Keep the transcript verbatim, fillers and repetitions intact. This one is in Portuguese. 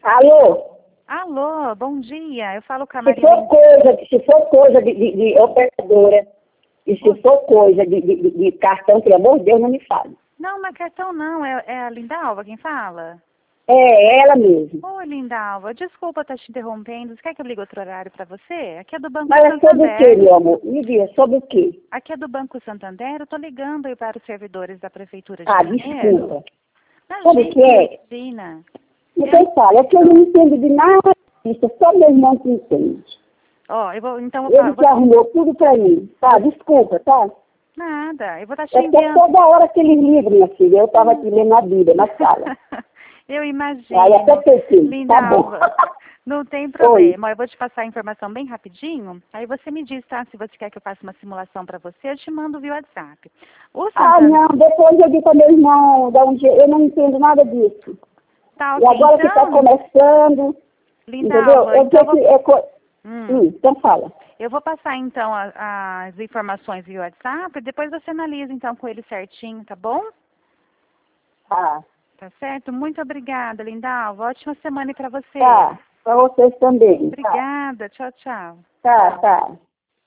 Alô? Alô, bom dia. Eu falo com a Se Maria. for coisa, se for coisa de, de, de operadora, e se for coisa de, de, de cartão, pelo amor de Deus, não me fale. Não, não é cartão não, é, é a Lindalva quem fala? É, ela mesmo. Oi, Lindalva, desculpa estar te interrompendo. Você quer que eu ligue outro horário para você? Aqui é do Banco Mas é sobre o quê, Santander. meu amor? Me diga, sobre o quê? Aqui é do Banco Santander, eu tô ligando aí para os servidores da Prefeitura de Ah, Pinheiro. desculpa. Sabe o que é? Imagina. Então fala, é que eu não entendo de nada disso, é só meu irmão que entende. Ó, eu vou, então eu Ele vou que arrumou tudo pra mim. Tá, desculpa, tá? Nada, eu vou estar te É porque enviando. toda hora que eles ligam, minha filha, eu tava aqui lendo a Bíblia, na sala. Eu imagino. Aí até pensei, tá bom. Lindalva, não tem problema. Eu vou te passar a informação bem rapidinho. Aí você me diz, tá? Se você quer que eu faça uma simulação para você, eu te mando via WhatsApp. O Ah, Santander... não, depois eu digo para meu irmão, dá um jeito, eu não entendo nada disso. Tá, E ok. agora que está Então, começando, entendeu? Lindalva, Eu então eu sei que vou... é co... Hum, hum, então fala. eu vou passar, então, a- as informações via WhatsApp. Depois você analisa, então, com ele certinho, tá bom? Ah, Tá certo? Muito obrigada, Lindalva. Ótima semana para você. tá, para vocês também. Tá, Obrigada. Tchau, tchau. tá, tá.